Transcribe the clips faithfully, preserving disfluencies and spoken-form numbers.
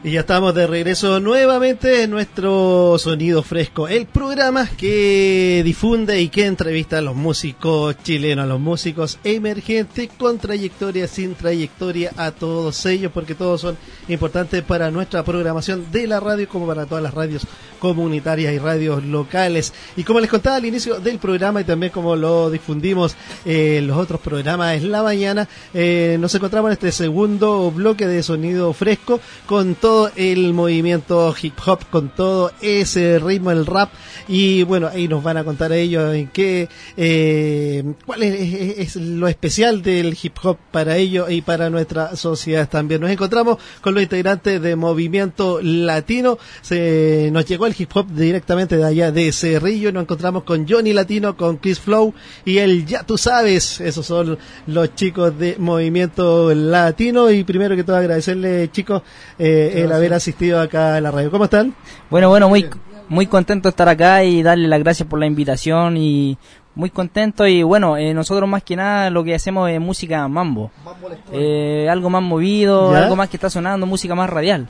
Y ya estamos de regreso nuevamente en nuestro Sonido Fresco, el programa que difunde y que entrevista a los músicos chilenos, a los músicos emergentes con trayectoria, sin trayectoria, a todos ellos, porque todos son importantes para nuestra programación de la radio, como para todas las radios comunitarias y radios locales. Y como les contaba al inicio del programa y también como lo difundimos eh, en los otros programas en la mañana, eh, nos encontramos en este segundo bloque de Sonido Fresco con todo el movimiento hip hop, con todo ese ritmo, el rap, y bueno, ahí nos van a contar a ellos en qué, eh, cuál es, es, es lo especial del hip hop para ellos y para nuestra sociedad también. Nos encontramos con los integrantes de Movimiento Latino, se nos llegó el hip hop directamente de allá de Cerrillo, nos encontramos con Johnny Latino, con Chris Flow y el Ya Tú Sabes. Esos son los chicos de Movimiento Latino, y primero que todo agradecerle, chicos, eh, el haber asistido acá a la radio. ¿Cómo están? Bueno, bueno, muy muy contento de estar acá y darle las gracias por la invitación, y muy contento. Y bueno, eh, nosotros más que nada lo que hacemos es música mambo, eh, algo más movido, ¿ya? Algo más que está sonando, música más radial.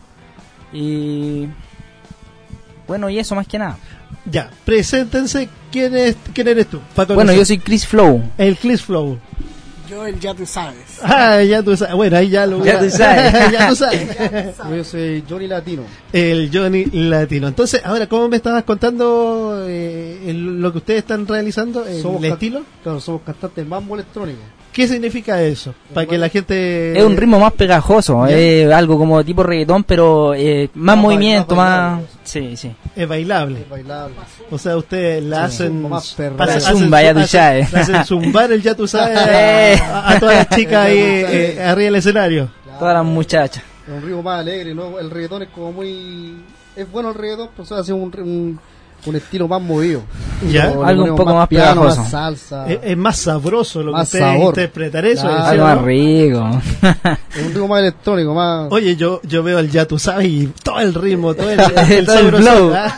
Y bueno, y eso más que nada. Ya, preséntense. ¿Quién es, quién eres tú? Bueno, yo soy Chris Flow. El Chris Flow. Yo el Ya Tú Sabes. Ah, Ya Tú Sabes. Bueno, ahí ya lo Ya Tú Sabes. Ya Tú Sabes. Yo soy Johnny Latino. El Johnny Latino. Entonces, ahora, ¿cómo me estabas contando eh, el, lo que ustedes están realizando? ¿El, somos el can- estilo? Claro, somos cantantes de mambo electrónico. ¿Qué significa eso? Para que la gente... Es un ritmo más pegajoso, es eh, algo como tipo reggaetón, pero eh, más, más movimiento, más... más... Sí, sí. Es bailable. Es bailable. O sea, ustedes la sí, hacen... más para zumba, Ya Tú Sabes. Hacen, hacen zumbar el Ya Tú Sabes a, a todas las chicas ahí eh, arriba del escenario. Claro. Todas las muchachas. Es un ritmo más alegre, ¿no? El reggaetón es como muy... Es bueno el reggaetón, pero se hace un, un, un estilo más movido. ¿Ya? Lo- Algo le un poco ponemos más piano, pegajoso. más salsa. Es, es más sabroso lo Más que ustedes sabor. interpretar eso. Claro. ¿sí, Algo no? más rico. Es un ritmo más electrónico, más... Oye, yo yo veo el Ya Tú Sabes y todo el ritmo, todo el, el, Todo el sabroso, flow. ¿verdad?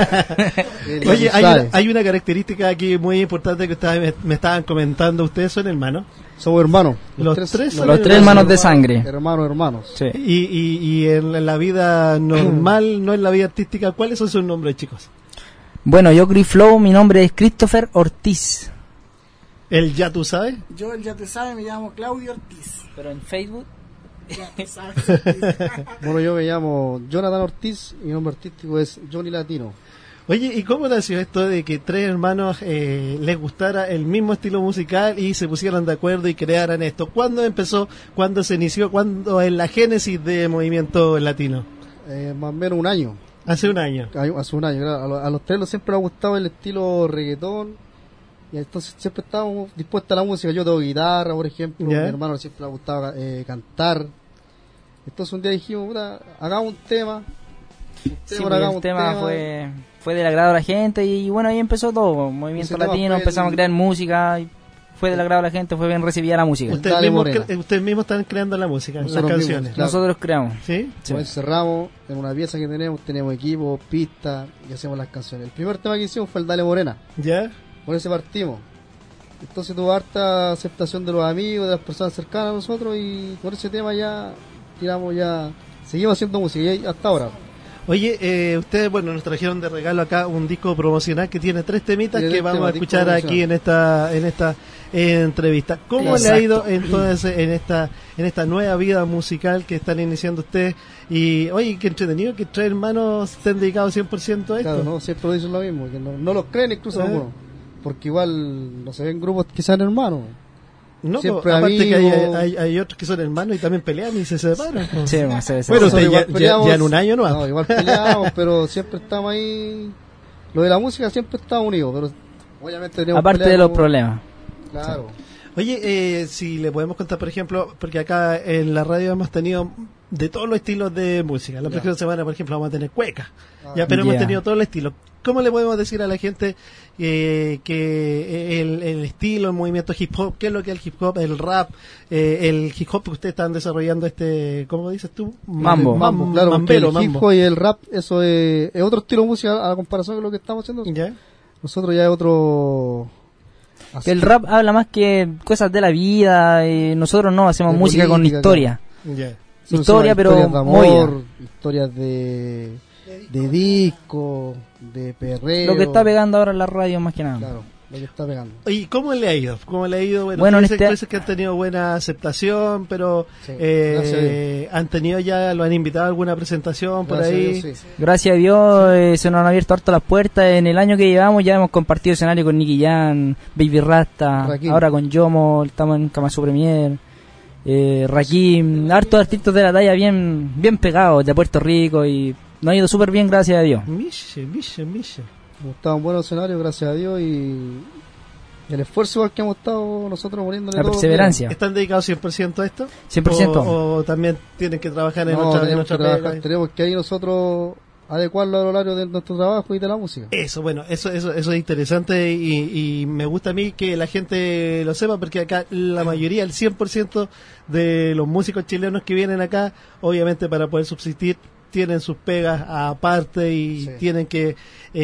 el Oye, Ya Tú hay una, Sabes. hay una característica aquí muy importante que ustedes me, me estaban comentando. ¿Ustedes son hermanos? Somos hermanos. Los tres son Los tres hermanos de sangre. Hermanos, hermanos. Sí. Y, y, y en, en la vida normal, no en la vida artística, ¿cuáles son sus nombres, chicos? Bueno, yo Chris Flow, mi nombre es Christopher Ortiz. ¿El Ya Tú Sabes? Yo el Ya Tú Sabes, me llamo Claudio Ortiz. Pero en Facebook... Ya Tú Sabes Ortiz. Bueno, yo me llamo Jonathan Ortiz y mi nombre artístico es Johnny Latino. Oye, ¿y cómo nació esto de que tres hermanos eh, les gustara el mismo estilo musical y se pusieran de acuerdo y crearan esto? ¿Cuándo empezó? ¿Cuándo se inició? ¿Cuándo en la génesis de Movimiento Latino? Eh, más o menos un año. Hace un año. Hay- Hace un año, claro. A, los, a los tres siempre les ha gustado el estilo reggaetón. Y entonces siempre estábamos dispuestos a la música. Yo toco guitarra, por ejemplo. Ya. Mi hermano siempre le ha gustado eh, cantar. Entonces un día dijimos, puta, hagamos un tema. Un Sí, tema, pues, hagamos el un tema fue, fue del agrado de la gente, y bueno, ahí empezó todo. Movimiento Ese tema Latino, fue empezamos el- a crear música, y fue del agrado de la gente, fue bien recibida la música. Ustedes Dale, mismos, Morena. cre- ustedes mismos están creando la música, Nosotros las mismos, canciones. claro. Nosotros creamos. ¿Sí? Sí. Pues cerramos en una pieza que tenemos, tenemos equipo, pista y hacemos las canciones. El primer tema que hicimos fue el Dale Morena. ¿Ya? Por ese partimos. Entonces tuvo harta aceptación de los amigos, de las personas cercanas a nosotros, y por ese tema ya tiramos, ya seguimos haciendo música y hasta ahora. Oye, eh, ustedes, bueno, nos trajeron de regalo acá un disco promocional que tiene tres temitas Tiene que tres vamos temas, a disco escuchar aquí en esta en esta eh, entrevista. ¿Cómo le ha ido entonces en esta en esta nueva vida musical que están iniciando ustedes? Y, oye, qué entretenido que tres hermanos estén dedicados cien por ciento a esto. Claro, no, siempre lo dicen lo mismo, que no, no los creen incluso ¿Eh? algunos, porque igual no se ven grupos que sean hermanos. No, siempre po, aparte que hay, amigos. hay, hay otros que son hermanos y también pelean y se separan. po. Sí, bueno, se- se- Bueno, Nosotros usted ya, igual ya, peleamos. ya en un año no, No, igual peleamos, pero siempre estamos ahí. Lo de la música siempre estamos unidos, pero obviamente tenemos aparte peleas de los como- problemas. Claro. Oye, eh, si le podemos contar, por ejemplo, porque acá en la radio hemos tenido de todos los estilos de música. La Ya. próxima semana, por ejemplo, vamos a tener cueca. Ah. Ya, pero hemos Ya. tenido todos los estilos. ¿Cómo le podemos decir a la gente eh, que el, el estilo, el movimiento hip hop, qué es lo que es el hip hop, el rap, eh, el hip hop que ustedes están desarrollando este, ¿cómo dices tú? Mambo. Mambo, claro, porque mambero, el hip mambo. hop y el rap, eso es, es otro estilo de música a la comparación con lo que estamos haciendo. ¿Ya? Nosotros ya es otro... Que el rap habla más que cosas de la vida, y nosotros no hacemos De música con política, historia. Ya. Son historia, pero historias de amor, movida. historias de, de disco, de perreo. Lo que está pegando ahora en la radio más que nada. Claro, lo que está pegando. ¿Y cómo le ha ido? ¿Cómo le ha ido? Bueno, Bueno, tú en dices, este- tú dices que han tenido buena aceptación, pero Sí, eh, gracias a Dios. han tenido ya, lo han invitado a alguna presentación por Gracias a ahí. Dios, sí. Gracias a Dios eh, se nos han abierto harto las puertas. En el año que llevamos ya hemos compartido escenario con Nicky Jam, Baby Rasta, Rakim. ahora con Yomo, estamos en Kamasu Premier, eh, Rakim, hartos artistas de la talla bien bien pegados de Puerto Rico y nos ha ido súper bien, gracias a Dios. Miche, miche, miche. Hemos estado en buenos escenarios, gracias a Dios, y el esfuerzo igual que hemos estado nosotros muriéndole La todos los perseverancia, ¿Están dedicados cien por ciento a esto? cien por ciento. ¿O, o también tienen que trabajar en días. No, otra, en tenemos que otra trabajar, pega? tenemos que ahí nosotros adecuarlo al horario de nuestro trabajo y de la música. Eso, bueno, eso, eso, eso es interesante y, y me gusta a mí que la gente lo sepa porque acá la mayoría, el cien por ciento de los músicos chilenos que vienen acá, obviamente para poder subsistir, tienen sus pegas aparte y Sí. tienen que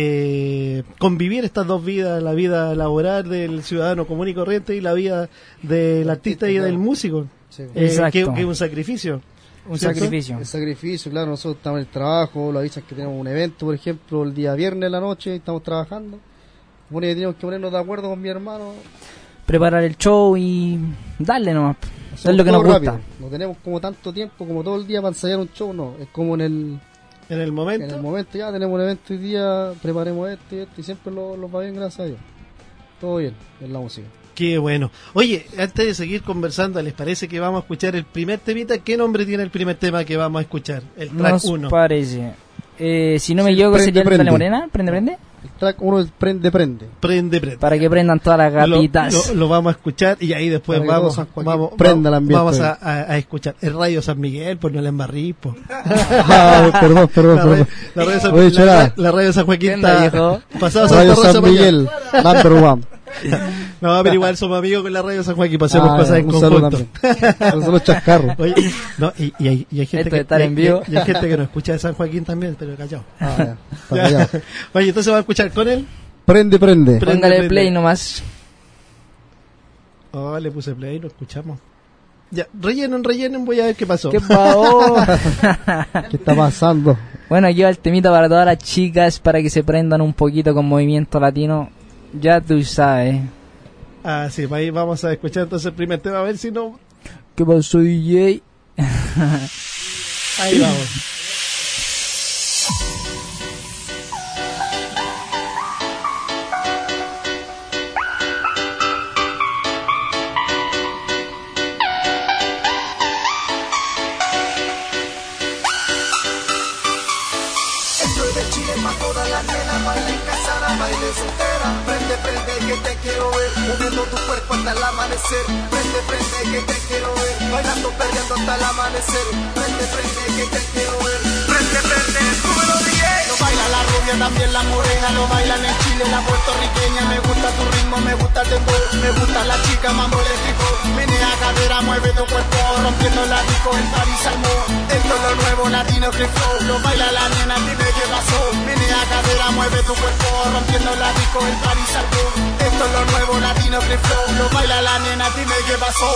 eh, convivir estas dos vidas, la vida laboral del ciudadano común y corriente y la vida del El artista artista, y claro. del músico, Sí. eh, Exacto. que, que es un sacrificio. Un ¿cierto? sacrificio. El sacrificio, claro, nosotros estamos en el trabajo, lo avisan que tenemos un evento, por ejemplo, el día viernes en la noche, y estamos trabajando. Bueno, y tenemos que ponernos de acuerdo con mi hermano. Preparar el show y darle nomás. Es Hacemos lo que nos todo gusta. rápido. No tenemos como tanto tiempo, como todo el día para ensayar un show, no. Es como en el, En el momento. en el momento, ya tenemos un evento hoy día, preparemos esto y esto, y siempre lo, lo va bien, gracias a Dios. Todo bien en la música. Qué bueno. Oye, antes de seguir conversando, ¿les parece que vamos a escuchar el primer temita? ¿Qué nombre tiene el primer tema que vamos a escuchar? El track Nos uno. parece. Eh, si no me Sí, equivoco prende, sería el prende. Dale Morena, prende, prende. El track uno es Prende, Prende. Prende, prende. Para que prendan todas las Lo, gapitas. lo- lo vamos a escuchar y ahí después Para que vamos, todo San Joaquín vamos, prenda el vamos, ambiente. vamos a, a- a escuchar el Radio San Miguel, pues no le embarrí, pues. Ah, perdón, perdón, La, radio- perdón. la radio San, Oye, la- chora. la radio San Joaquín ¿Qué onda, está viejo? pasado Santa Radio Rosa San para allá. Miguel, number one. No, pero igual somos amigos con la radio San Joaquín, pasemos Ah, cosas en un saludo conjunto. también. Son los chascarros. Oye, no, y, y hay, y hay gente Esto que de estar y- en vivo. y- y hay gente que nos escucha de San Joaquín también, pero callado. Ah, ya, está Ya. callado. Oye, entonces va a escuchar con él. Prende, prende. Prende, Póngale prende. play nomás. Oh, le puse play, lo escuchamos. Ya, rellenen, rellenen, voy a ver qué pasó. ¿Qué pasó? ¿Qué está pasando? Bueno, aquí va el temita para todas las chicas, para que se prendan un poquito con movimiento latino. Ya tú sabes. Ah, sí, ahí vamos a escuchar entonces el primer tema, a ver si no... ¿Qué pasó, D J? Ahí vamos. Estoy de Chile pa' todas las nenas, bailen casada, bailen soltera. Prende, prende que te quiero ver, moviendo tu cuerpo hasta el amanecer. Prende, prende que te quiero ver, bailando, perreando hasta el amanecer. Prende, prende que te quiero ver, prende, prende, súbelo D J. Lo baila la rubia, también la morena, lo bailan en Chile, la puertorriqueña. Me gusta tu ritmo, me gusta el dembow, me gusta la chica, mambo eléctrico. Menea cadera, mueve tu cuerpo, rompiendo la disco, el party salmó. Esto es lo nuevo, latino free flow, lo baila la nena, dime qué pasó. Menea cadera, mueve tu cuerpo, rompiendo la disco, el party salmó. Esto es lo nuevo, latino free flow, lo baila la nena, dime qué pasó.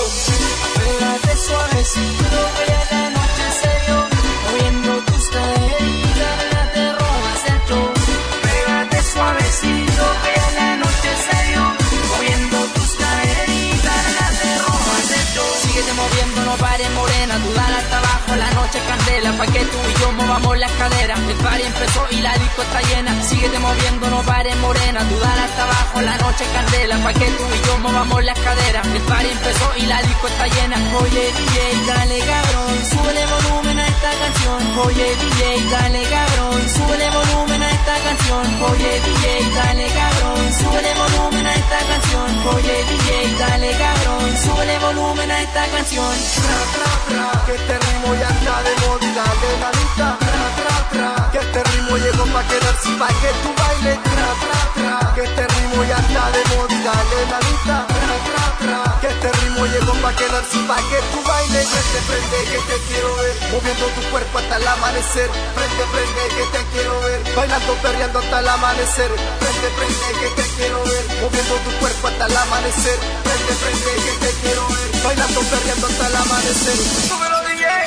Pégate suavecito, que ya la noche se dio, moviendo tus caderitas, ya te robas el show. Pégate suavecito, que ya la noche se dio, moviendo tus caderitas, ya te robas el show. Síguete moviendo, no pares morena, tú dale hasta abajo, la noche es candela, pa' que tú y yo movamos las caderas. El party empezó y la disco está llena, síguete moviendo, no pares morena, tú dale hasta abajo, la noche es candela, pa' que tú y yo movamos las caderas. El party empezó y la disco está llena. Oye D J, dale cabrón, súbele volumen a esta canción. Oye D J, dale cabrón, súbele volumen a esta canción. Oye D J, dale cabrón, súbele volumen a esta canción. Oye D J, dale cabrón, súbele volumen a esta canción. Tra, tra, tra, que este ritmo ya está de moda y dale manita. Tra, tra, tra, que este ritmo llegó pa' quedarse y pa' que tú bailes. Tra, tra, tra, que este ritmo ya está de moda y dale manita. Tra, tra, tra, que este ritmo llegó pa' quedarse y pa' que tú bailes. Prende, prende que te quiero ver, moviendo tu cuerpo hasta el amanecer. Prende, prende que te quiero ver, bailando, perreando hasta el amanecer. Prende, prende que te quiero ver, moviendo tu cuerpo hasta el amanecer. Prende, prende que te quiero ver, bailando, perreando hasta el amanecer. Súbelo D J.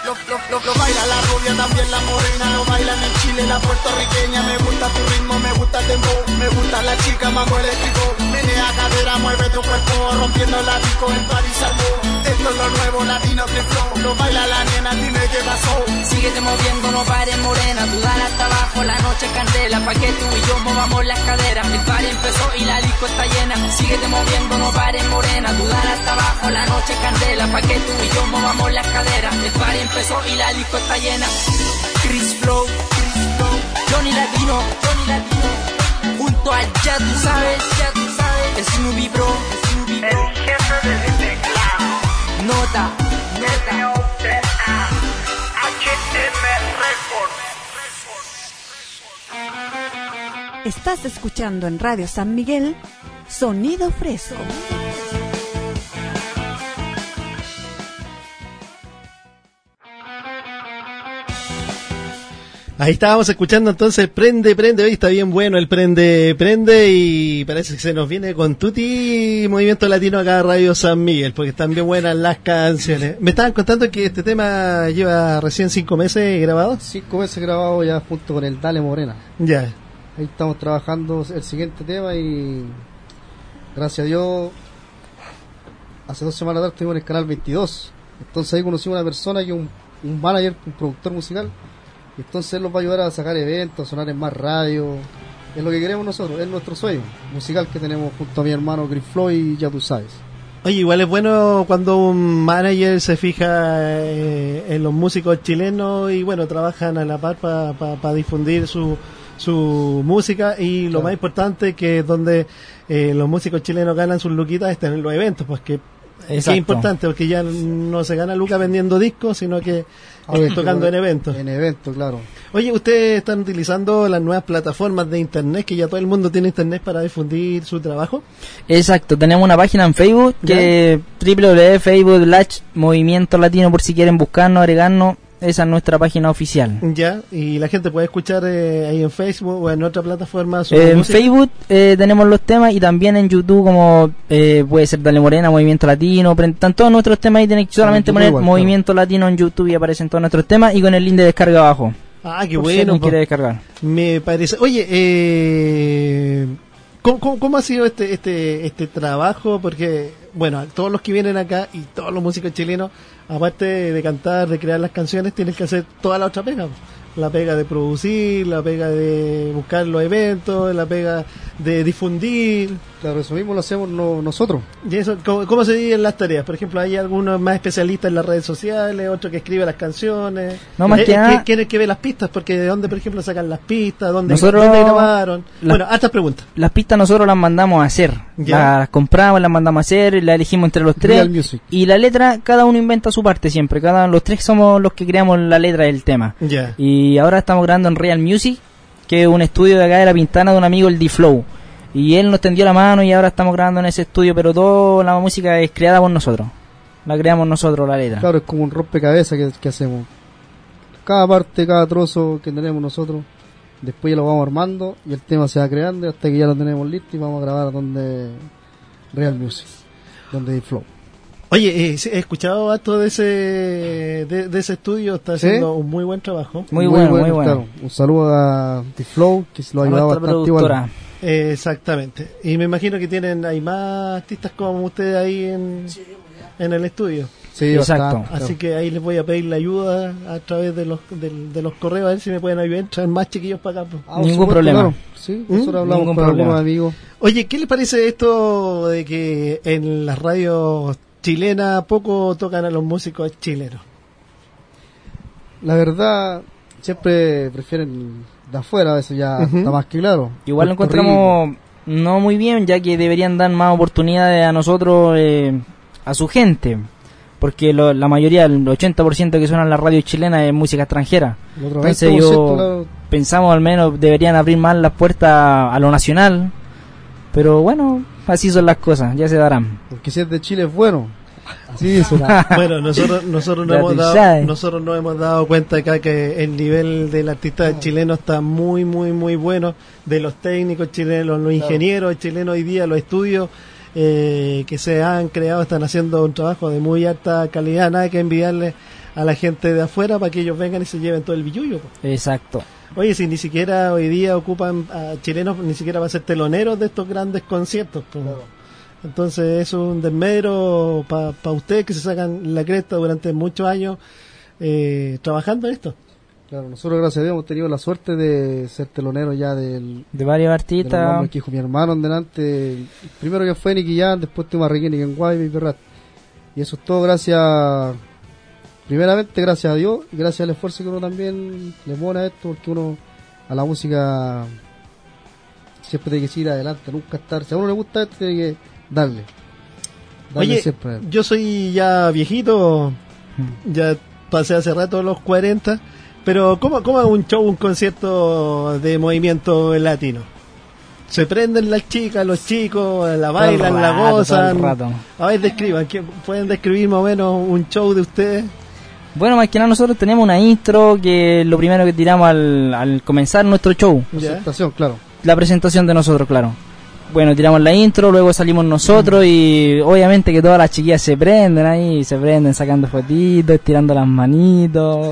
lo, lo, lo, lo baila la rubia, también la morena, lo bailan en Chile, la puertorriqueña. Me gusta tu ritmo, me gusta el dembow, me gusta la chica, mambo eléctrico. Menea cadera, mueve tu cuerpo, rompiendo la disco en París Salvo. Esto es lo nuevo, latino que flow, lo baila la nena, dime qué pasó. Síguete moviendo, no pares morena, tú dale hasta abajo, la noche es candela, pa' que tú y yo movamos las caderas. El party empezó y la disco está llena. Síguete moviendo, no pares morena, tú dale hasta abajo, la noche es candela, pa' que tú y yo movamos las caderas. El party empezó y la disco está llena. Chris Flow, Chris Flow, Johnny Latino, Johnny Latino, junto a ya tú sabes, ya tú sabes, Snoopy Bro, Snoopy Bro, el jefe del teclado, nota, nota, H M Records. Estás escuchando en Radio San Miguel, Sonido Fresco. Ahí estábamos escuchando entonces Prende, Prende. Hoy está bien bueno el Prende, Prende. Y parece que se nos viene con Tuti Movimiento Latino acá a Radio San Miguel, porque están bien buenas las canciones. Me estaban contando que este tema lleva recién cinco meses grabado. Cinco meses grabado ya junto con el Dale Morena. Ya. Ahí estamos trabajando el siguiente tema y gracias a Dios hace dos semanas atrás estuvimos en el canal veintidós. Entonces ahí conocimos a una persona que es un, un manager, un productor musical. Y entonces él nos va a ayudar a sacar eventos, a sonar en más radio. Es lo que queremos nosotros, es nuestro sueño musical que tenemos junto a mi hermano Chris Floyd y ya tú sabes. Oye, igual es bueno cuando un manager se fija eh, en los músicos chilenos y bueno, trabajan a la par para pa, pa difundir su, su música y lo claro. Más importante que es donde eh, los músicos chilenos ganan sus luquitas es tener los eventos, pues que es importante porque ya no se gana lucas vendiendo discos, sino que eh, tocando en eventos. En eventos, claro. Oye, ustedes están utilizando las nuevas plataformas de internet, que ya todo el mundo tiene internet para difundir su trabajo. Exacto, tenemos una página en Facebook que doble u doble u doble u punto facebook slash Movimiento Latino, por si quieren buscarnos, agregarnos. Esa es nuestra página oficial. Ya, y la gente puede escuchar eh, ahí en Facebook o en otra plataforma. Eh, en Facebook eh, tenemos los temas y también en YouTube, como eh, puede ser Dale Morena, Movimiento Latino. Están todos nuestros temas y tienen que solamente poner igual, Movimiento claro. Latino en YouTube y aparecen todos nuestros temas y con el link de descarga abajo. Ah, qué bueno. Si quiere descargar. Me parece. Oye, eh, ¿cómo, cómo, ¿cómo ha sido este, este, este trabajo? Porque, bueno, todos los que vienen acá y todos los músicos chilenos, aparte de cantar, de crear las canciones, tienen que hacer toda la otra pega. La pega de producir, la pega de buscar los eventos, la pega de difundir. Claro, eso mismo lo hacemos no, nosotros. ¿Y eso cómo, cómo se dividen las tareas? Por ejemplo, hay algunos más especialistas en las redes sociales, otro que escribe las canciones. No, más eh, que eh, nada, ¿Quién es que ve las pistas? Porque de dónde, por ejemplo, sacan las pistas, dónde, nosotros, dónde grabaron. La, bueno, hartas preguntas. Las pistas nosotros las mandamos a hacer. ¿Ya? Las compramos, las mandamos a hacer, las elegimos entre los tres. Real Music. Y la letra, cada uno inventa su parte siempre. Cada los tres somos los que creamos la letra del tema. Ya. Y ahora estamos grabando en Real Music, que es un estudio de acá de La Pintana de un amigo, el D-Flow. Y él nos tendió la mano y ahora estamos grabando en ese estudio, pero toda la música es creada por nosotros. La creamos nosotros, la letra. Claro, es como un rompecabezas que, que hacemos. Cada parte, cada trozo que tenemos nosotros, después ya lo vamos armando y el tema se va creando hasta que ya lo tenemos listo y vamos a grabar donde Real Music, donde D-Flow. Oye, eh, he escuchado harto de ese de, de ese estudio, está haciendo ¿Sí? un muy buen trabajo. Muy, muy bueno, muy bueno. Claro. Un saludo a D-Flow, que se lo ha ayudado bastante productora. Eh, exactamente. Y me imagino que tienen hay más artistas como ustedes ahí en, sí, en el estudio. Sí, exacto. Bastante, Así claro. que ahí les voy a pedir la ayuda a través de los de, de los correos, a ver si me pueden ayudar a traer más chiquillos para acá. Ah, Ningún supuesto, problema. Claro. Sí, nosotros ¿Mm? hablamos Ningún con problema. algunos amigos. Oye, ¿qué les parece esto de que en las radios chilenas poco tocan a los músicos chilenos? La verdad, siempre prefieren de afuera, eso ya Uh-huh. está más que claro. Igual lo Puerto encontramos no muy bien, ya que deberían dar más oportunidades a nosotros, eh, a su gente. Porque lo, la mayoría, el ochenta por ciento que suena en la radio chilena es música extranjera. El otro Entonces veinte por ciento, yo claro, pensamos al menos deberían abrir más las puertas a lo nacional. Pero bueno, así son las cosas, ya se darán. porque si es de Chile es bueno. Así dice la- Bueno, nosotros nosotros nos Ya hemos tú dado sabes. nosotros nos hemos dado cuenta acá que el nivel del artista chileno está muy muy muy bueno, de los técnicos chilenos, los ingenieros chilenos hoy día, los estudios eh, que se han creado están haciendo un trabajo de muy alta calidad, nada que envidiarle a la gente de afuera para que ellos vengan y se lleven todo el billullo. Po. Exacto. Oye, si ni siquiera hoy día ocupan a chilenos, ni siquiera para ser teloneros de estos grandes conciertos. Po. Claro. Entonces es un desmedro para pa ustedes que se sacan la cresta durante muchos años eh, trabajando en esto. Claro, nosotros gracias a Dios hemos tenido la suerte de ser teloneros ya del... De varios de los artistas. nombres que dijo mi hermano en delante. El primero que fue Nicky Jam, después tuvimos a Ricky Nicky Guay y Perrat. Y eso es todo gracias, primeramente gracias a Dios y gracias al esfuerzo que uno también le pone a esto, porque uno a la música siempre tiene que seguir adelante, nunca estar. Si a uno le gusta esto, tiene que darle. darle Oye, siempre. yo soy ya viejito, ya pasé hace rato los cuarenta, pero ¿cómo, cómo es un show, un concierto de movimiento latino? Se prenden las chicas, los chicos, la bailan, Todo el la rato, gozan. todo el rato. A ver, describan, ¿qué- ¿pueden describir más o menos un show de ustedes? Bueno, más que nada nosotros tenemos una intro que es lo primero que tiramos al, al comenzar nuestro show. ¿Ya? Presentación, claro. La presentación de nosotros, claro. Bueno, tiramos la intro, luego salimos nosotros y obviamente que todas las chiquillas se prenden ahí, se prenden sacando fotitos, estirando las manitos.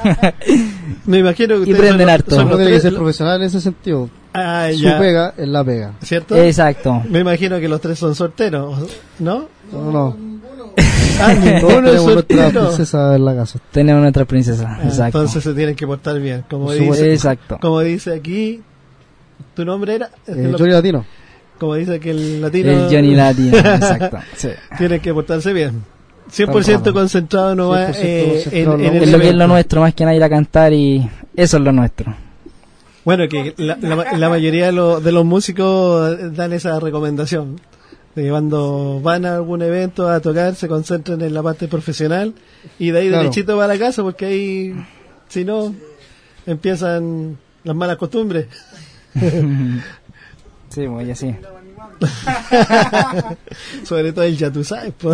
Me imagino que Y ustedes prenden son los- harto. son Uno los tiene que tres- ser profesional en ese sentido. Ah, Su ya. pega es la pega. ¿Cierto? Exacto. Me imagino que los tres son solteros, ¿no? No, no. Ah, Todos ninguno es tenemos nuestra soltero. princesa en la casa. Tenemos nuestra princesa. Ah, Exacto. entonces se tienen que portar bien. Como Por dice, supuesto. Exacto. como dice aquí, ¿tu nombre era? Es que Eh, lo- Johnny Latino. como dice que el latino. El Johnny Latino. Exacto. Sí. Tienen que portarse bien. cien por ciento Estamos. concentrado nomás eh, cien por ciento en, concentrado en en el Es lo que es lo evento. nuestro, más que nada ir a cantar y eso es lo nuestro. Bueno, que la, la- la mayoría de, lo- de los músicos dan esa recomendación. De que cuando van a algún evento a tocar, se concentren en la parte profesional y de ahí Claro. derechito para la casa, porque ahí, si no, empiezan las malas costumbres. Sí, pues ya sí. Sobre todo el ya tú sabes. po.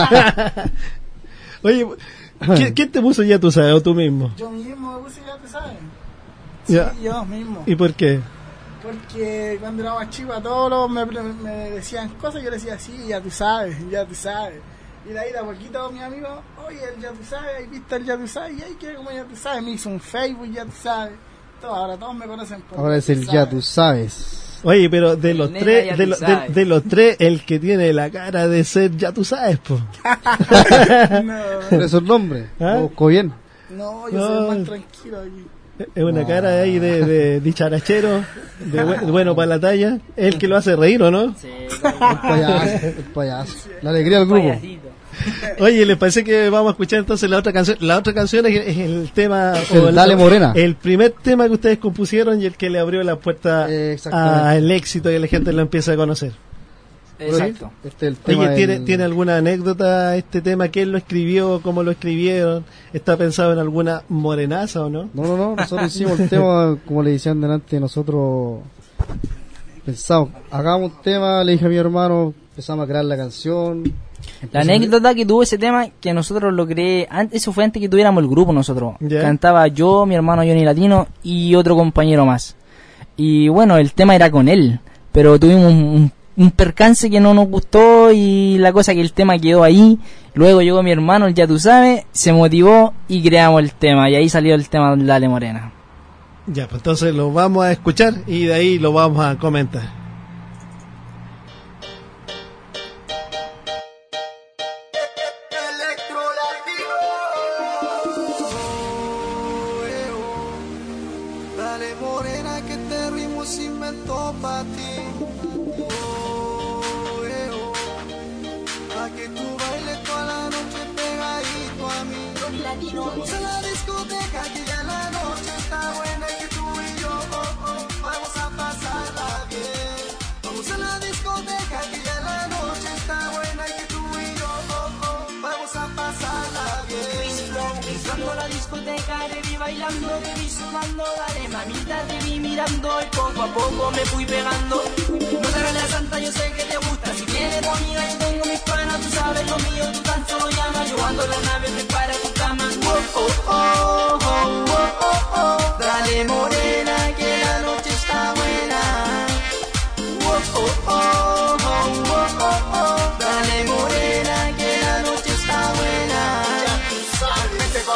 Oye, ¿quién, quién te puso ya tú sabes o tú mismo? Yo mismo me puse, ya te sabes. Sí, Ya. yo mismo. ¿Y por qué? Porque cuando era más chico a todos los me, me decían cosas, yo les decía, sí, ya tú sabes, ya tú sabes. Y de ahí de a poquito mi amigo, oye, el ya tú sabes, ¿has visto el ya tú sabes? Y ahí que como ya tú sabes, me hizo un Facebook, ya tú sabes. Todo, ahora todos me conocen por Ahora es el ya tú sabes. Oye, pero de los Nena, tres, ya de, tú lo- de- sabes. de los tres, el que tiene la cara de ser ya tú sabes, po. No, Pero eso es nombre. ¿Ah? Busco bien. no, yo No. soy más tranquilo aquí. Es una cara ahí de, de dicharachero, de bu- bueno para la talla. Es el que lo hace reír, ¿o no? El payaso. El payaso. La alegría del grupo. Oye, ¿les parece que vamos a escuchar entonces la otra canción? La otra canción es, es el tema... El Dale Morena. El primer tema que ustedes compusieron y el que le abrió la puerta Eh, exactamente. al éxito y la gente lo empieza a conocer. Exacto. Este es el tema Oye, ¿tiene, del- ¿tiene alguna anécdota este tema? ¿Quién lo escribió? ¿Cómo lo escribieron? ¿Está pensado en alguna morenaza o no? No, no, no. Nosotros hicimos el tema, como le decían delante, nosotros pensamos, hagamos un tema, le dije a mi hermano, empezamos a crear la canción. La anécdota que tuvo ese tema, que nosotros lo creé, antes, eso fue antes que tuviéramos el grupo nosotros. Ya. Cantaba yo, mi hermano Johnny Latino y otro compañero más. Y bueno, el tema era con él, pero tuvimos un, un, un percance que no nos gustó y la cosa que el tema quedó ahí. Luego llegó mi hermano, el ya tú sabes, se motivó y creamos el tema. Y ahí salió el tema Dale Morena. Ya, pues entonces lo vamos a escuchar y de ahí lo vamos a comentar. Electro Latino. Oh, eh, oh. Dale morena que este ritmo se inventó pa' ti. Oh, eh, oh. Pa' que tú bailes toda la noche pegadito a mí. Vamos a la discoteca que ya la noche está buena y que tú y yo oh, oh, vamos a pasarla bien. Vamos a la discoteca que ya la noche está buena y que tú y yo oh, oh, vamos a pasarla bien. Entrando a la discoteca, te vi bailando, te vi sudando, dale mamita, te vi mirando y poco a poco me fui pegando. No te hagas la santa, yo sé que te gusta, si quieres tu amiga, yo tengo mis panas, tú sabes lo mío, tú tan solo llamas, yo ando la nave, prepara tu cama. Oh, oh, oh, oh, oh, oh, oh. Dale morena, que la noche está buena. Oh, oh, oh, oh, oh, oh, oh. Dale morena, que la noche está buena. Vente conmigo.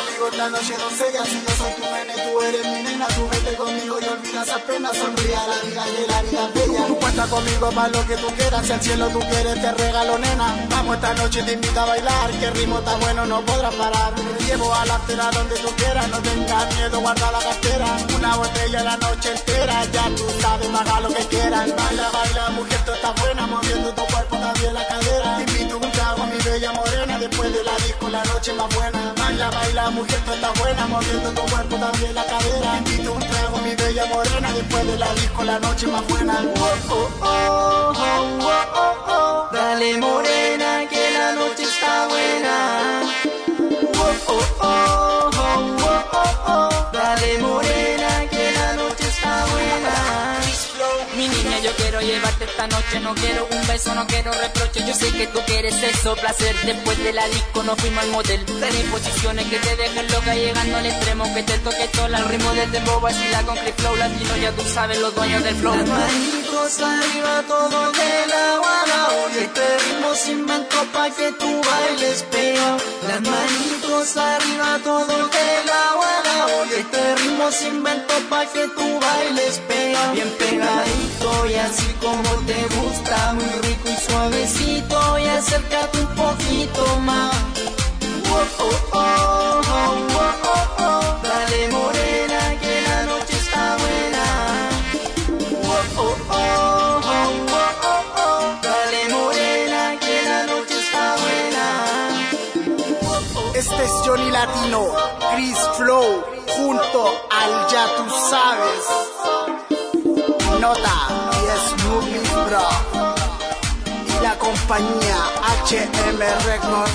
la noche doncella. Si yo soy tu nene, tú eres mi nena. Tú vete conmigo y olvida esas penas. Sonríe a la vida que la vida es bella. Tú cuenta conmigo para lo que tú quieras. Si al cielo tú quieres te regalo, nena. Vamos esta noche, te invito a bailar. Que el ritmo está bueno, no podrás parar. Te llevo a la acera donde tú quieras. No tengas miedo, guarda la cartera. Una botella la noche entera. Ya tú sabes, haga lo que quieras. Baila, baila, mujer, tú estás buena. Moviendo tu cuerpo también la cadera. Te invito a un trago, mi bella morena. Después de la disco la noche más buena. Baila, baila, mujer, tú estás buena. Moviendo tu cuerpo también la cadera. Te invito a un trago, mi bella morena. Después de la disco la noche más buena. Oh, oh, oh, oh, oh, oh, oh. Dale morena que la noche está buena. Oh, oh, oh, oh, oh, oh, oh. Dale morena que la noche está buena. Mi niña, yo quiero llevarte esta noche. No quiero un beso, no quiero reproche. Yo sé que tú quieres eso, placer. Después de la disco nos fuimos al motel. Tenéis posiciones que te dejen loca, llegando al extremo que te toque toda. El ritmo de tempo vacila con Chris Flow latino. Ya tú sabes, los dueños del flow. Las manitos arriba, todo de la guana. Hoy este ritmo se inventó pa' que tú bailes pegado. Las manitos arriba, todo de la guana. Hoy este ritmo se inventó pa' que tú bailes pegado. Bien pegadito y así como te gusta, muy rico y suavecito. Y acércate un poquito más. Oh, oh, oh, oh, oh, oh, oh. Dale morena que la noche está buena. Oh, oh, oh, oh, oh, oh, oh. Dale morena que la noche está buena. Oh, oh, Este es Johnny Latino, Chris Flow, junto al Ya Tú Sabes. Nota y Smoothie Bro. Y la compañía H M Records.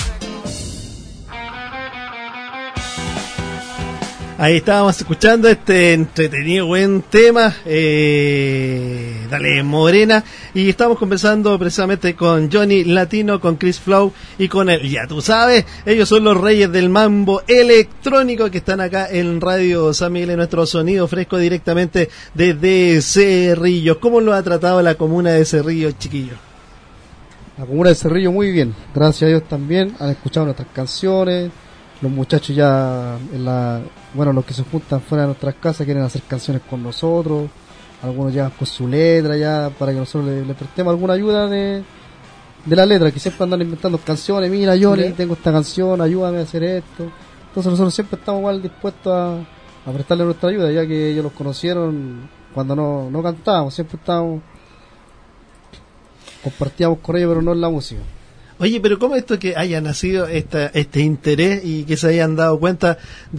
Ahí estábamos escuchando este entretenido buen tema, eh, Dale Morena, y estamos conversando precisamente con Johnny Latino, con Chris Flow y con él, ya tú sabes, ellos son los reyes del mambo electrónico que están acá en Radio San Miguel, en nuestro sonido fresco directamente desde Cerrillos. ¿Cómo lo ha tratado la comuna de Cerrillos, chiquillos? La comuna de Cerrillo muy bien, gracias a Dios también, han escuchado nuestras canciones, los muchachos ya, en la, bueno, los que se juntan fuera de nuestras casas quieren hacer canciones con nosotros, algunos llegan con su letra ya, para que nosotros le, le prestemos alguna ayuda de, de la letra, que siempre andan inventando canciones, mira Johnny, ¿sí? Tengo esta canción, ayúdame a hacer esto, entonces nosotros siempre estamos igual dispuestos a, a prestarle nuestra ayuda, ya que ellos los conocieron cuando no, no cantábamos, siempre estábamos, compartíamos con ellos, pero no en la música. Oye, pero ¿cómo esto que haya nacido esta, este interés y que se hayan dado cuenta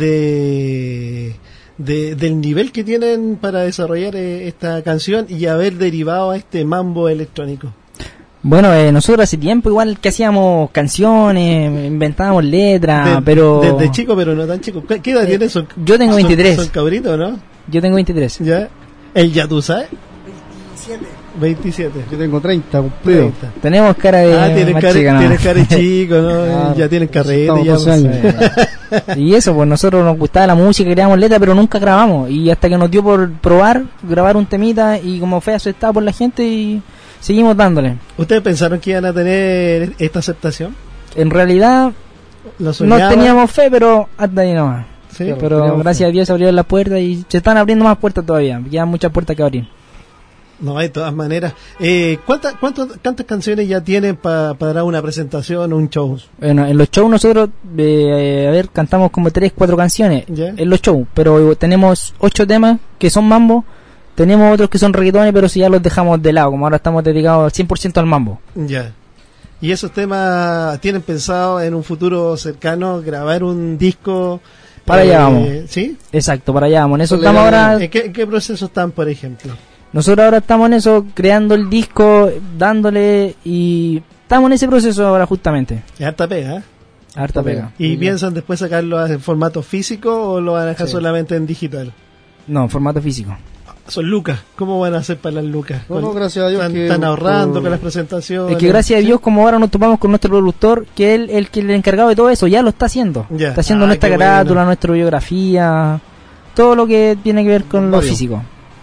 de, de del nivel que tienen para desarrollar eh, esta canción y haber derivado a este mambo electrónico? Bueno, eh, nosotros hace tiempo igual que hacíamos canciones, inventábamos letras, De- pero... Desde chico, pero no tan chico. ¿Qué qué edad Eh, tienes? Son- yo tengo veintitrés. Son, son cabritos, ¿no? Yo tengo veintitrés. ¿Ya? ¿El ya tú sabes? veintisiete. veintisiete. Yo tengo treinta cumplido. treinta. Tenemos cara de Ah, tienes más cara, chica, ¿no? tienes cara de chico, ¿no? Claro, Ya tienen carrete, estamos ya. doce pues. años. Y eso, pues nosotros nos gustaba la música, creábamos letras, pero nunca grabamos. Y hasta que nos dio por probar, grabar un temita, y como fue aceptado por la gente, y seguimos dándole. ¿Ustedes pensaron que iban a tener esta aceptación? En realidad, ¿Lo no soñaban? teníamos fe, pero hasta ahí nomás. Sí, Claro. Pero teníamos gracias fe. a Dios se abrieron las puertas y se están abriendo más puertas todavía. Quedan muchas puertas que abrir. No, de todas maneras. Eh, ¿cuántas, cuántas, ¿Cuántas canciones ya tienen pa- para una presentación o un show? Bueno, en los shows nosotros, eh, a ver, cantamos como tres, cuatro canciones Ya. en los shows, pero tenemos ocho temas que son mambo, tenemos otros que son reggaetones, pero si ya los dejamos de lado, como ahora estamos dedicados al cien por ciento al mambo. Ya. ¿Y esos temas tienen pensado en un futuro cercano grabar un disco? Para allá vamos. ¿Sí? Exacto, para allá vamos. En eso Ole, estamos ahora, ¿En qué, en qué proceso están, por ejemplo? nosotros ahora estamos en eso, creando el disco, dándole, y estamos en ese proceso ahora justamente. Es harta pega, ¿eh? Harta pega. ¿Y Muy piensan después sacarlo en formato físico o lo van a dejar Sí. solamente en digital? No, en formato físico. Son lucas. ¿Cómo van a hacer para las lucas? No, no, Con- gracias a Dios Están, que están ahorrando por- con las presentaciones. Es que gracias a Dios, como ahora nos topamos con nuestro productor, que él, el que el encargado de todo eso, ya lo está haciendo. Ya. Está haciendo Ah, nuestra qué carátula, bueno. nuestra biografía, todo lo que tiene que ver con lo Mario. físico.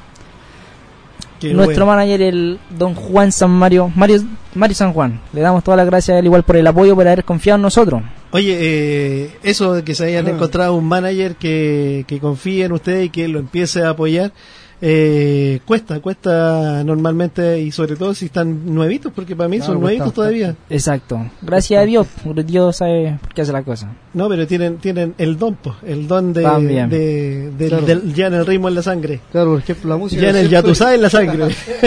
Qué Nuestro bueno. manager, el don Juan San Mario, Mario, Mario San Juan, le damos todas las gracias a él igual por el apoyo, por haber confiado en nosotros. Oye, eh, eso de que se hayan Ah. encontrado un manager que, que confíe en usted y que lo empiece a apoyar, eh, cuesta, cuesta normalmente, y sobre todo si están nuevitos, porque para mí Claro, son cuesta nuevitos bastante. todavía. Exacto. Gracias a Dios, porque Dios sabe por qué hace la cosa. No, pero tienen tienen el don, pues, el don de, También. de, del- Claro. del- ya en el ritmo en la sangre. Claro, por ejemplo, la música. Ya en el ya tú sabes en la sangre.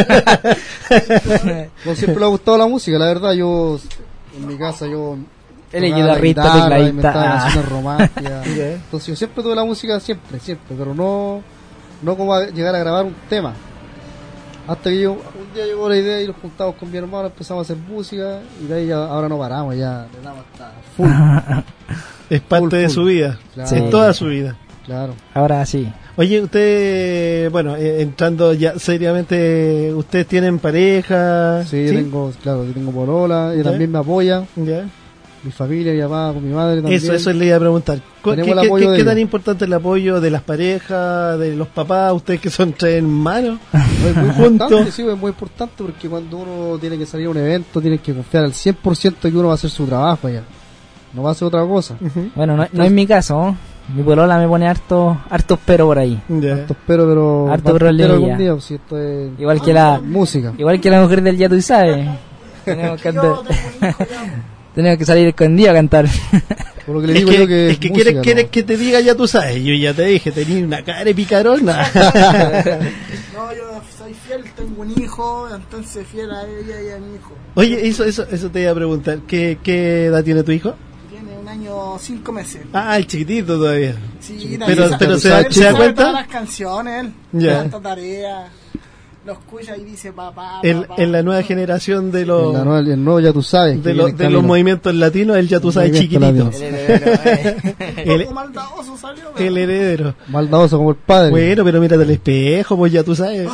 No siempre le ha gustado la música, la verdad. Yo, en mi casa, yo. Él es tocaba la guitarrista, guitarra, tecladista. inventaba Ah. canciones románticas. Ya. Entonces, yo siempre tuve la música, siempre, siempre, pero no, no como a llegar a grabar un tema. Hasta que yo, un día llegó la idea y nos juntamos con mi hermano, empezamos a hacer música y de ahí ya, ahora no paramos, ya le damos hasta full. Es parte Full, de full. su vida, Claro. es toda su vida. Claro. Ahora sí. Oye, usted, bueno, eh, entrando ya seriamente, ¿ustedes tienen pareja? Sí, yo tengo, claro, yo tengo polola, ella ¿Ya? también me apoya, ¿Ya? mi familia, mi papá, con mi madre también. Eso, eso le iba a preguntar. ¿Cu- Tenemos ¿Qué, el qué- apoyo qué- de qué tan ellos. importante es el apoyo de las parejas, de los papás, ustedes que son tres hermanos? Es muy Juntos. importante, sí, es muy importante porque cuando uno tiene que salir a un evento, tiene que confiar al cien por ciento que uno va a hacer su trabajo ya. No va a hacer otra cosa. Ujú. Bueno, no, no es mi caso, ¿no? Mi polola me pone harto, hartos pero por ahí. Ya. Esto espero, pero Harto va a problema entero algún ya. día, pues, si esto es Igual que la, música. igual que la mujer del ya tú sabes. Tenemos que, Yo andar- tengo un hijo ya. tenemos que salir escondido a cantar. Por lo que le Es digo que, yo que es que música, quieres, ¿no? quieres que te diga, ya tú sabes. Yo ya te dije, tenía una cara de picarona. No, yo soy fiel, tengo un hijo, entonces fiel a ella y a mi hijo. Oye, eso, eso, eso te iba a preguntar. ¿Qué, qué edad tiene tu hijo? Tiene un año, cinco meses. Ah, el chiquitito todavía. Sí, Pero- sabe- pero se sabe- da- se da sabe cuenta. todas las canciones, él. Ya. Canta tarea, lo escucha y dice papá, En, papá. en la nueva generación de En los, la nueva- el nuevo ya tú sabes. que de, los, viene en de los camino. movimientos latinos, él ya tú sabes Movimiento chiquitito. latino. Un El, poco maldadoso salió, pero- el heredero. Maldadoso como el padre. Bueno, pero mírate al espejo, pues ya tú sabes.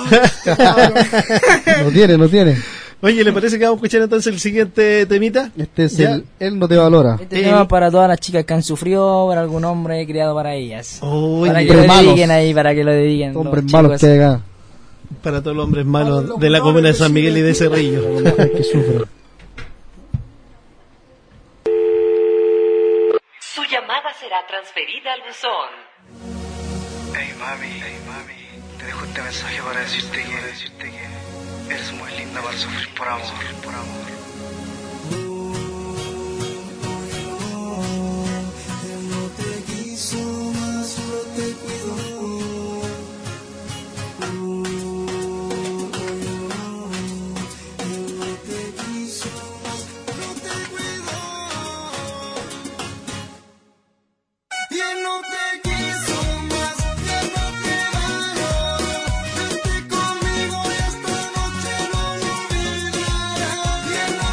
No tiene, no tiene. Oye, ¿le parece que vamos a escuchar entonces el siguiente temita? Este es Ya. el Él no te valora. Este Eh, tema para todas las chicas que han sufrido por algún hombre criado para ellas. Oye, Para que hombres lo malos. dediquen ahí, para que lo dediquen. los Hombres malos chicos. que hay acá. para todos los hombres malos Para los de la locutores comuna de de San Miguel y de Chile. Cerrillo. Mujer que sufre. Su llamada será transferida al buzón. Hey mami, hey mami, te dejo este mensaje para decirte que, decirte que eres muy linda para sufrir por amor, por amor. Y él no te quiso más, ya no te valoró. Vente conmigo y esta noche no lo olvidarás. Y él no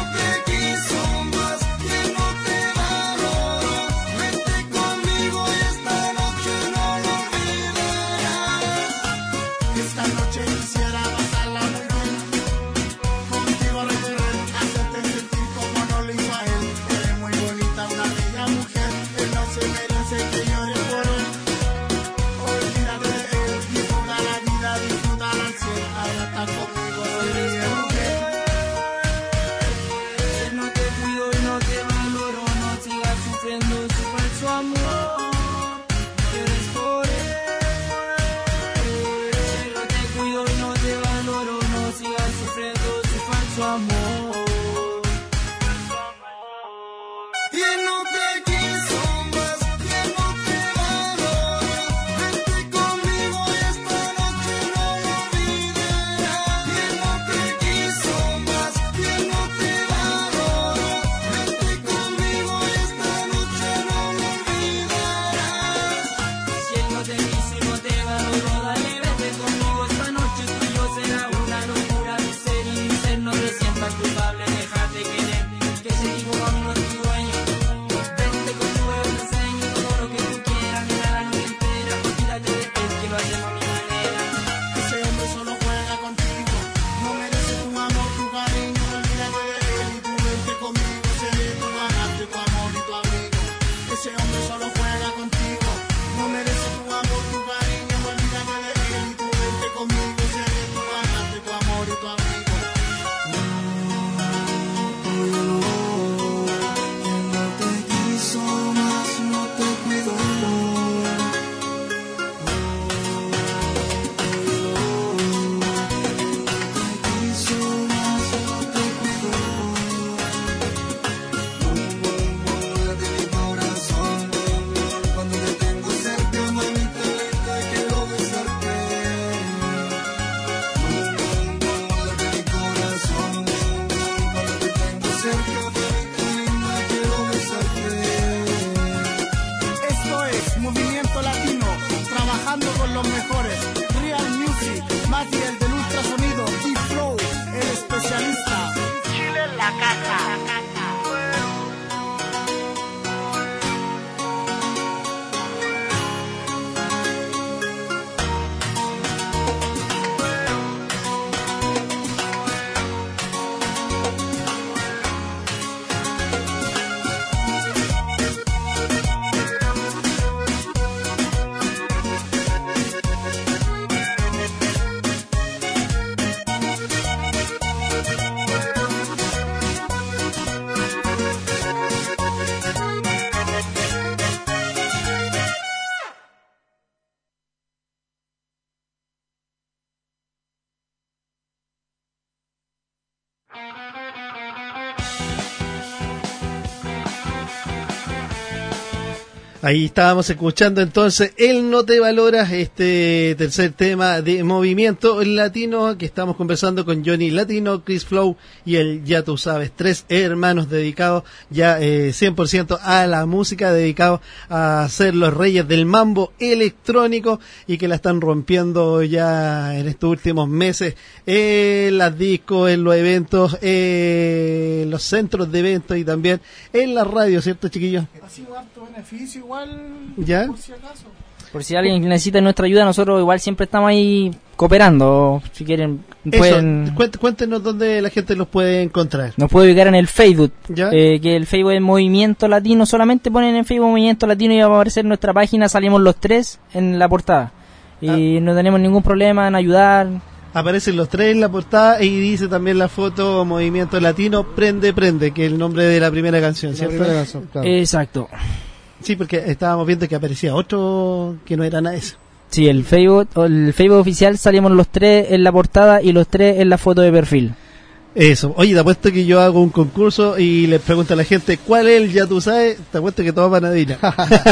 Ahí estábamos escuchando entonces El No Te Valoras, este tercer tema de Movimiento Latino, que estamos conversando con Johnny Latino, Chris Flow y el Ya Tú Sabes, tres hermanos dedicados ya eh, cien por ciento a la música, dedicados a ser los reyes del mambo electrónico y que la están rompiendo ya en estos últimos meses en las discos, en los eventos, en los centros de eventos y también en la radio, ¿cierto, chiquillos? Así un harto beneficio igual, ¿ya? por si acaso. Por si alguien necesita nuestra ayuda, nosotros igual siempre estamos ahí cooperando. Si quieren, pueden... Eso, cuént- cuéntenos dónde la gente los puede encontrar. Nos puede ubicar en el Facebook, ¿ya? Eh, que el Facebook es Movimiento Latino. Solamente ponen en Facebook Movimiento Latino y va a aparecer nuestra página. Salimos los tres en la portada. Y ah. no tenemos ningún problema en ayudar. Aparecen los tres en la portada y dice también la foto Movimiento Latino, Prende, Prende, que es el nombre de la primera canción, La ¿cierto? primera canción, claro. Exacto. Sí, porque estábamos viendo que aparecía otro que no era nada de eso. Sí, el Facebook, el Facebook oficial salimos los tres en la portada y los tres en la foto de perfil. Eso. Oye, te apuesto que yo hago un concurso y les pregunto a la gente cuál es el Ya Tú Sabes, te apuesto que todos van a adivinar.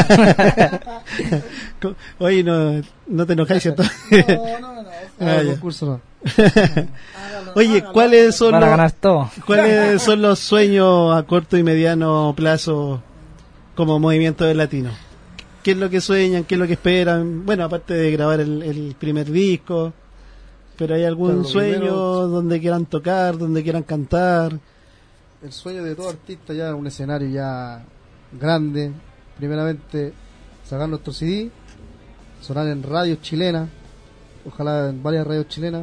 Oye, no, no te enojáis, ¿cierto? No, no, no. Ah, el ya. concurso no. Hágalo, Oye, hágalo, ¿cuáles son Van a los, ganar todo. cuáles son los sueños a corto y mediano plazo como Movimiento del Latino? ¿Qué es lo que sueñan? ¿Qué es lo que esperan? Bueno, aparte de grabar el, el primer disco, pero ¿hay algún Claro, lo sueño primero- donde quieran tocar, donde quieran cantar? El sueño de todo artista ya un escenario ya grande. Primeramente sacar nuestro C D, sonar en radios chilenas, ojalá en varias radios chilenas,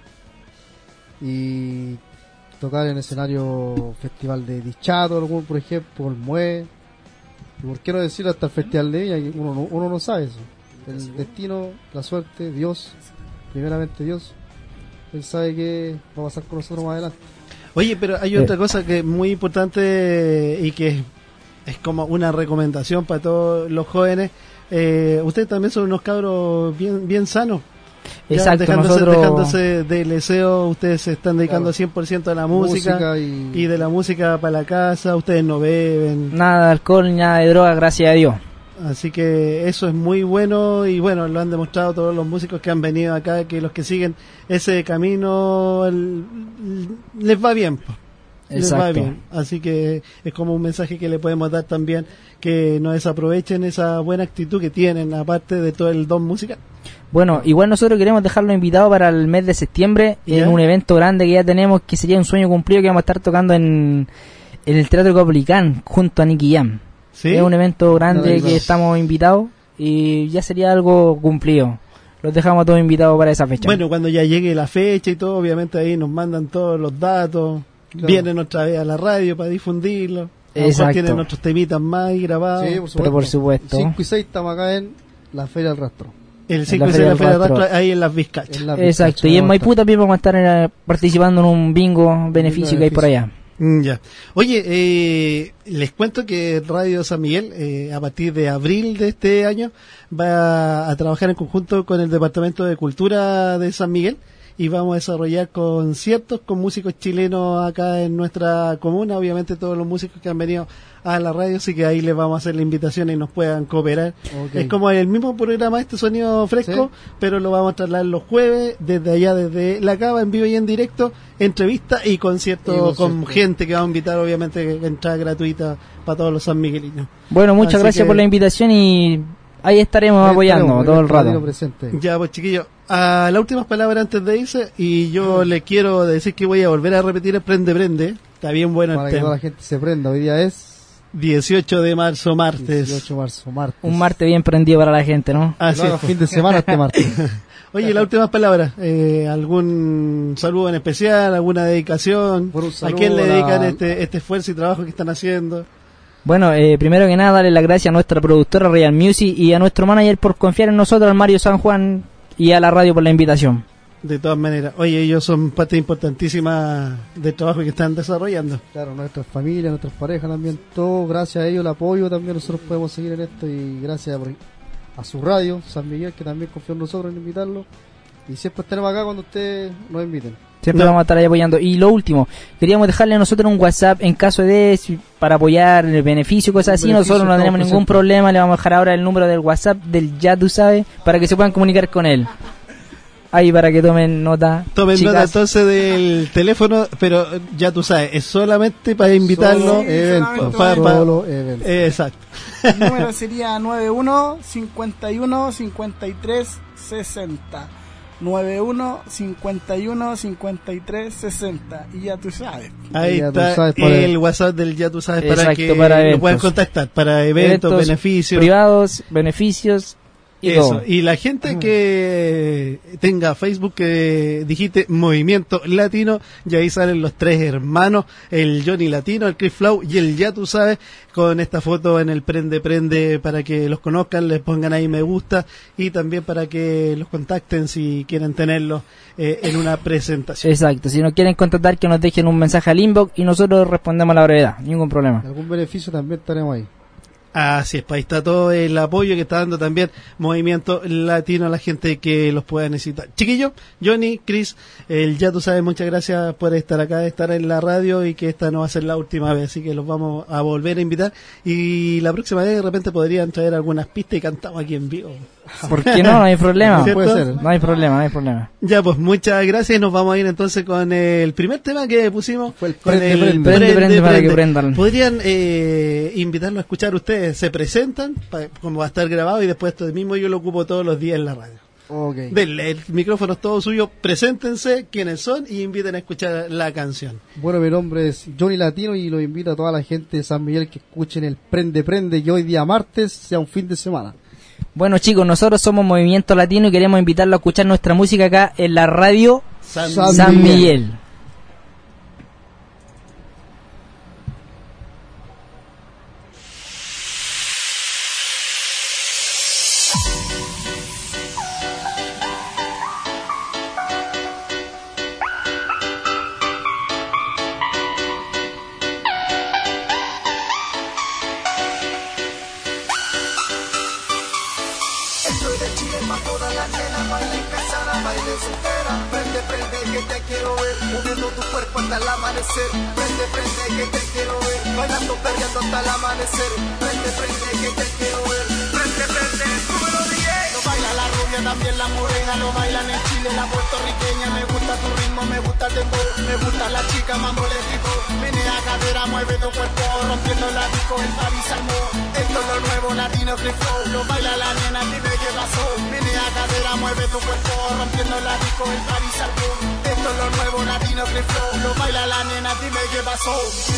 y tocar en escenario festival de Dichato, algún, por ejemplo, el Mue, y por qué no decirlo hasta el Festival de Viña, que uno no, uno no sabe eso. El destino, la suerte, Dios, primeramente Dios, Él sabe qué va a pasar con nosotros más adelante. Oye, pero hay otra cosa que es muy importante y que es, es como una recomendación para todos los jóvenes. Eh, ustedes también son unos cabros bien bien sanos. Ya Exacto, dejándose, nosotros... dejándose del deseo, ustedes se están dedicando Claro. cien por ciento a la música, Música y... y- de la música para la casa, ustedes no beben. Nada de alcohol, nada de droga, gracias a Dios. Así que eso es muy bueno y bueno, lo han demostrado todos los músicos que han venido acá, que los que siguen ese camino el- les va bien. po. Les va Exacto. bien. Así que es como un mensaje que le podemos dar también, que no desaprovechen esa buena actitud que tienen, aparte de todo el don musical. Bueno, igual nosotros queremos dejarlo invitado para el mes de septiembre ¿Ya? en un evento grande que ya tenemos, que sería un sueño cumplido, que vamos a estar tocando en, en el Teatro Coplicán junto a Nicky Jam. ¿Sí? Es un evento grande Maravilloso. que estamos invitados y ya sería algo cumplido. Los dejamos todos invitados para esa fecha. Bueno, cuando ya llegue la fecha y todo, obviamente ahí nos mandan todos los datos, Claro. vienen otra vez a la radio para difundirlo. A lo mejor Exacto. tienen otros temitas más ahí grabados. Sí, por supuesto. Pero por supuesto. cinco y seis estamos acá en la Feria del Rastro. El En cinco la y seis de la Feria Feria del de Rastro. Rastro, ahí en las Vizcachas. En la Exacto, Vizcacha, y en vamos a Maipú estar. también vamos a estar eh, participando en un bingo beneficio que hay por allá. Mm, Ya. Oye, eh, les cuento que Radio San Miguel, eh, a partir de abril de este año, va a trabajar en conjunto con el Departamento de Cultura de San Miguel y vamos a desarrollar conciertos con músicos chilenos acá en nuestra comuna. Obviamente todos los músicos que han venido a la radio, así que ahí les vamos a hacer la invitación y nos puedan cooperar. Ok. Es como el mismo programa, este Sonido Fresco, Sí. pero lo vamos a trasladar los jueves, desde allá, desde la Cava, en vivo y en directo, entrevista y conciertos Y concierto. con gente que va a invitar, obviamente, entrada gratuita para todos los sanmiguelinos. Bueno, muchas Así gracias que- por la invitación y ahí estaremos Ahí apoyando estaremos, todo el ahí estaremos rato. presente. Ya, pues chiquillos, a las últimas palabras antes de irse, y yo les quiero decir que voy a volver a repetir el Prende Prende, está bien bueno Para el que toda tema. la gente se prenda. Hoy día es dieciocho de marzo, martes. dieciocho de marzo, martes. Un martes bien prendido para la gente, ¿no? Que Así lo haga es. fin de semana este martes. Oye, las últimas palabras, eh, ¿algún saludo en especial, alguna dedicación? Por un ¿A saludo quién le a la- dedican este, este esfuerzo y trabajo que están haciendo? Bueno, eh, primero que nada, darle las gracias a nuestra productora Real Music y a nuestro manager por confiar en nosotros, al Mario San Juan, y a la radio por la invitación. De todas maneras, oye, ellos son parte importantísima del trabajo que están desarrollando. Claro, nuestras familias, nuestras parejas también, todo gracias a ellos, el apoyo también nosotros podemos seguir en esto y gracias por- a su radio, San Miguel, que también confió en nosotros en invitarlo y siempre estaremos acá cuando ustedes nos inviten. Siempre No. vamos a estar ahí apoyando. Y lo último, queríamos dejarle a nosotros un WhatsApp en caso de si- para apoyar el beneficio, cosas así. Beneficio, Nosotros no tenemos estamos ningún presentes. problema. Le vamos a dejar ahora el número del WhatsApp del Ya Tú Sabes para que se puedan comunicar con él. Ahí para que tomen nota. Tomen chicas. nota entonces del teléfono, pero ya tú sabes, es solamente para invitarlo. Solo Sí, eventos, solamente pa- pa- solo eventos. Eh, exacto. El número sería noventa y uno, cincuenta y uno, cincuenta y tres, sesenta. noventa y uno, cincuenta y uno, cincuenta y tres, sesenta. Y ya tú sabes. Ahí Ya tú está sabes, para- el WhatsApp del Ya tú sabes para Exacto, que para lo eventos. puedan contactar para eventos, Eventos beneficios. privados, beneficios y Eso. todo. Y la gente que tenga Facebook, que dijiste Movimiento Latino, y ahí salen los tres hermanos, el Johnny Latino, el Chris Flow y el Ya tú sabes, con esta foto en el Prende Prende para que los conozcan, les pongan ahí me gusta y también para que los contacten si quieren tenerlos eh, en una presentación. Exacto, si nos quieren contactar que nos dejen un mensaje al inbox y nosotros respondemos a la brevedad, ningún problema. Algún beneficio también estaremos ahí. Así es, pues ahí está todo el apoyo que está dando también Movimiento Latino a la gente que los pueda necesitar. Chiquillo, Johnny, Chris, el Ya tú sabes, muchas gracias por estar acá, estar en la radio y que esta no va a ser la última vez, así que los vamos a volver a invitar y la próxima vez de repente podrían traer algunas pistas y cantamos aquí en vivo. ¿Por qué no? No hay problema. ¿Cierto? Puede ser. No hay problema, no hay problema. Ya, pues muchas gracias. Nos vamos a ir entonces con el primer tema que pusimos. Fue el con prende, prende. Prende, prende, para que prendan. Podrían eh, invitarlo a escuchar ustedes. Se presentan, pa- como va a estar grabado, y después esto mismo yo lo ocupo todos los días en la radio. Ok. Denle, el micrófono es todo suyo. Preséntense quiénes son y inviten a escuchar la canción. Bueno, mi nombre es Johnny Latino y los invito a toda la gente de San Miguel que escuchen el Prende Prende, que hoy día martes sea un fin de semana. Bueno chicos, nosotros somos Movimiento Latino y queremos invitarlos a escuchar nuestra música acá en la radio San, San San Miguel. Miguel. Estoy de Chile pa' todas las nenas, baila en casada, baile soltera. Prende, prende que te quiero ver, moviendo tu cuerpo hasta el amanecer. Prende, prende que te quiero ver, bailando, perreando hasta el amanecer. Prende, prende que te quiero ver, prende, prende, súbelo D J. Lo baila la rubia, también la morena, lo bailan en Chile, la puertorriqueña. Me gusta tu ritmo, me gusta el dembow, me gusta la chica, mambo eléctrico. Menea cadera, mueve tu cuerpo, rompiendo la disco, el Paris armó. Esto es lo nuevo, latino free flow. Lo baila la nena, dime qué pasó. Menea cadera, mueve tu cuerpo, rompiendo la disco, el Paris armó. Esto es lo nuevo, latino free flow. Lo baila la nena, dime qué pasó.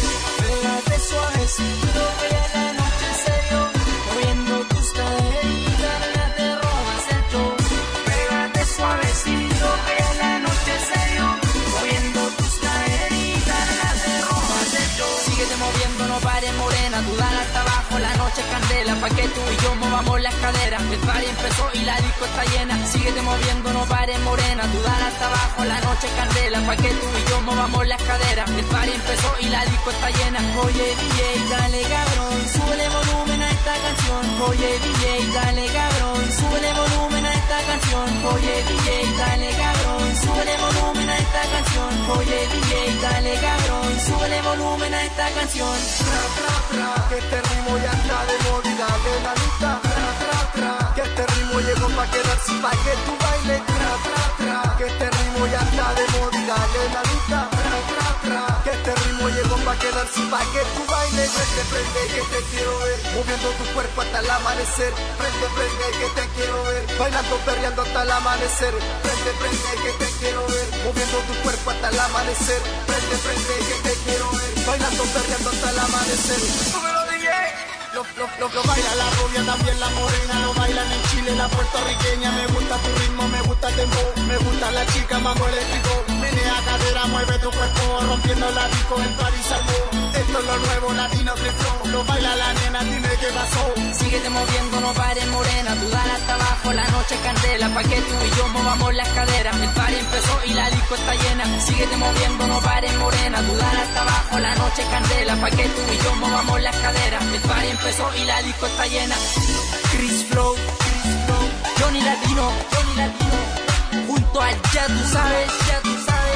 Pégate suavecito, que ya la noche se dio, moviendo tus caderitas, ya te robas el show. Pégate suavecito, que ya la noche se dio, moviendo tus caderitas, ya te robas el show. Síguete moviendo, no pares morena, tú dale hasta abajo, la noche es candela, pa' que tú y yo movamos las caderas. El party empezó y la disco está llena, síguete moviendo, no pares morena, tú dale hasta abajo, la noche es candela, pa' que tú y yo movamos las caderas. El party empezó y la disco está llena. Oye D J, dale cabrón, súbele volumen a esta canción. Oye D J, dale cabrón, súbele volumen a esta canción. Oye D J, dale cabrón, súbele volumen a esta canción. Oye D J, dale cabrón, súbele volumen a esta canción. Tra, tra, tra, que este ritmo ya está de moda y dale la lista. Tra, tra, tra, que este ritmo llegó pa' quedarse y pa' que tú bailes. Tra, tra, tra, que este ritmo ya está de moda y dale la lista. Tra, tra, tra, que este ritmo llegó pa' quedarse y pa' que tú bailes. Prende, prende que te quiero ver, moviendo tu cuerpo hasta el amanecer. Prende, prende que te quiero ver, bailando, perreando hasta el amanecer. Prende, prende que te quiero ver, moviendo tu cuerpo hasta el amanecer. Prende, prende que te quiero ver, bailando, perreando hasta el amanecer. Súbelo D J. Lo, lo, lo, lo baila la rubia, también la morena, lo bailan en Chile, la puertorriqueña. Me gusta tu ritmo, me gusta el dembow, me gusta la chica, mambo eléctrico. Menea cadera, mueve tu cuerpo, rompiendo la disco, el Paris armó. Esto es lo nuevo, latino free flow. Lo baila la nena, dime qué pasó. Síguete moviendo, no pares morena, tú dale hasta abajo, la noche es candela, pa' que tú y yo movamos las caderas. El party empezó y la disco está llena. Síguete moviendo, no pares morena, tú dale hasta abajo, la noche es candela, pa' que tú y yo movamos las caderas. El party empezó y la disco está llena. Chris Flow, Chris Flow, Johnny Latino, Johnny Latino, junto al Ya tú sabes, ya tú sabes.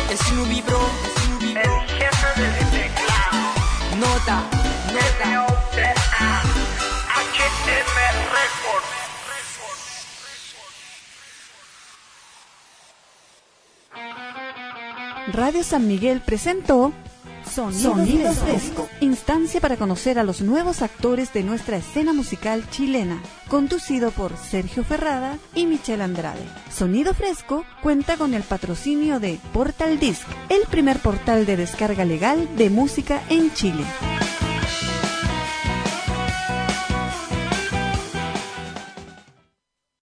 el Snoopy Bro, el Snoopy Bro, el jefe del teclado. Nota, nota. H M Records. Radio San Miguel presentó Sonido, Sonido Fresco, instancia para conocer a los nuevos actores de nuestra escena musical chilena, conducido por Sergio Ferrada y Michelle Andrade. Sonido Fresco cuenta con el patrocinio de Portal Disc, el primer portal de descarga legal de música en Chile.